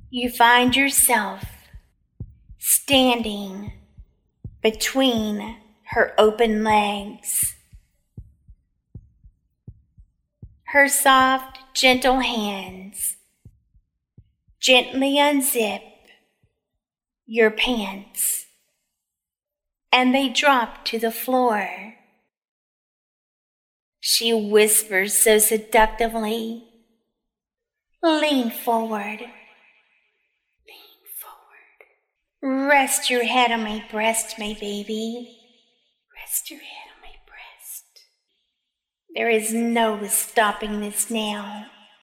You find yourself standing between her open legs. Her soft, gentle hands gently unzip your pants, and they drop to the floor. She whispers so seductively, "Lean forward. Lean forward. Rest your head on my breast, my baby. Rest your head on my breast. There is no stopping this now."